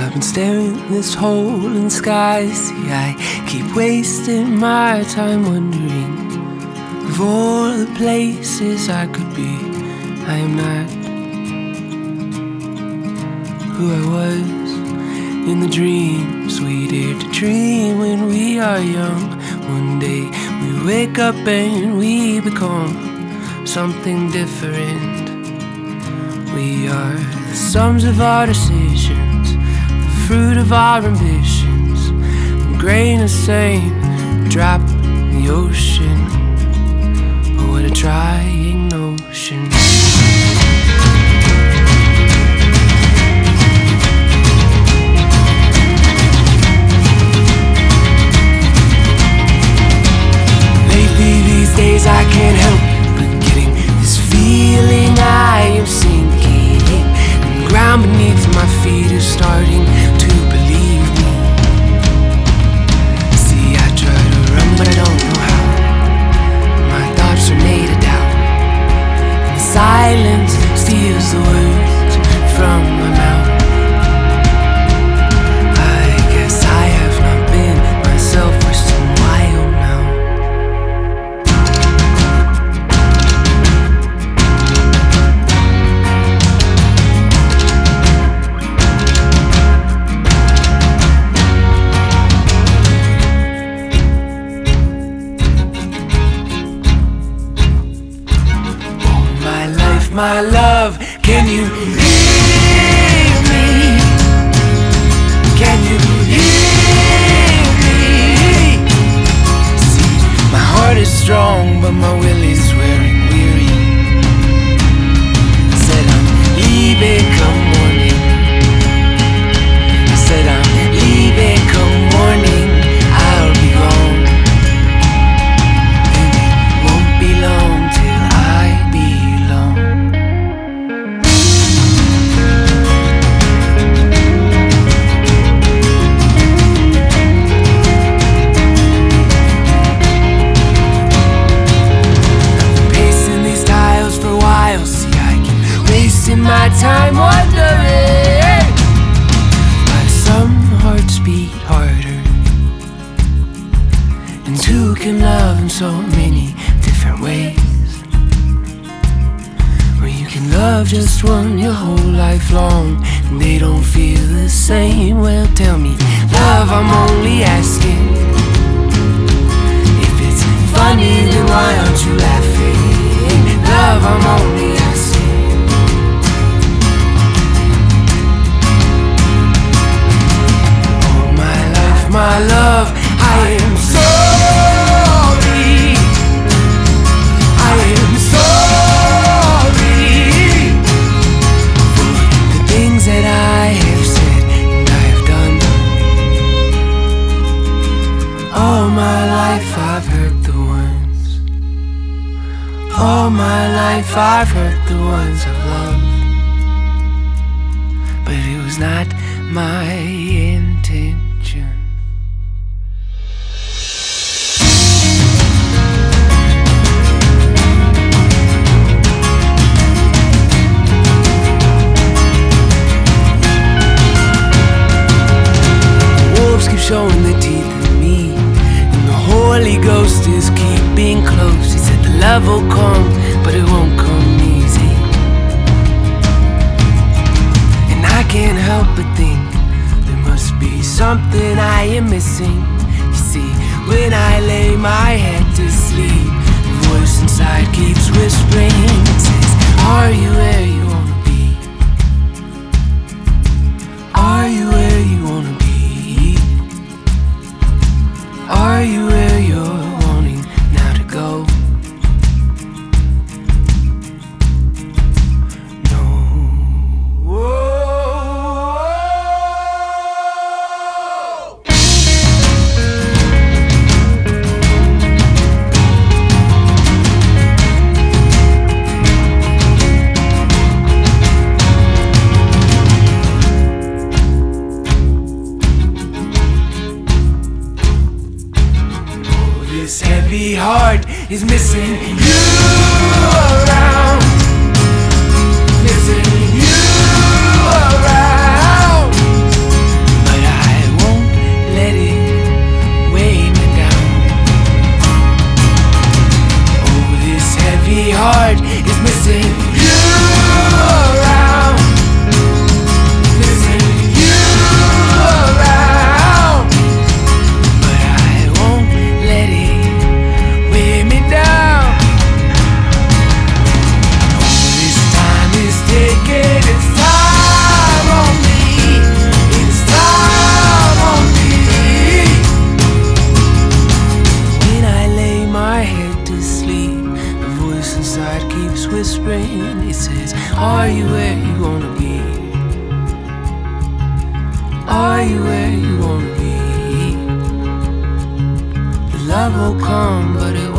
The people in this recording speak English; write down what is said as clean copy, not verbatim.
I've been staring at this hole in the sky. See, I keep wasting my time wondering of all the places I could be. I am not who I was in the dreams we dare to dream when we are young. One day we wake up and we become something different. We are the sums of our decisions, the fruit of our ambitions, a grain of sand, a drop in the ocean. Oh, what a trying notion. Lately these days I can't help but getting this feeling I am sinking, and the ground beneath my feet is starting to believe me. See, I try to run but I don't know how. My thoughts are made of doubt, and the silence steals the words from my mouth. I guess I have not been myself for some while now. My love, can you hear me? Can you hear me? See, my heart is strong, but my will is wearing weary. I said I'm leaving come morning. I said I'm leaving come morning. I'll be gone, and it won't be long till I belong. My time wondering why some hearts beat harder, and two can love in so many different ways. Where you can love just one your whole life long, and they don't feel the same. Well, tell me, love, I'm only asking. If it's funny, then why aren't you laughing? Love, I'm only asking. My love, I am sorry. I am sorry for the things that I have said and I have done. All my life I've hurt the ones. All my life I've hurt the ones I've loved, but it was not my intention. Showing their teeth at me, and the Holy Ghost is keeping close. He said the love will come, but it won't come easy. And I can't help but think there must be something I am missing. You see, when I lay my head to sleep, the voice inside keeps whispering. It says, are you where you wanna be? Are you where you wanna be? Are you where you're wanting now to go? No. Whoa. This heavy heart is missing you around, missing you around. mind. It says, are you where you wanna be? Are you where you wanna be? The love will come, but it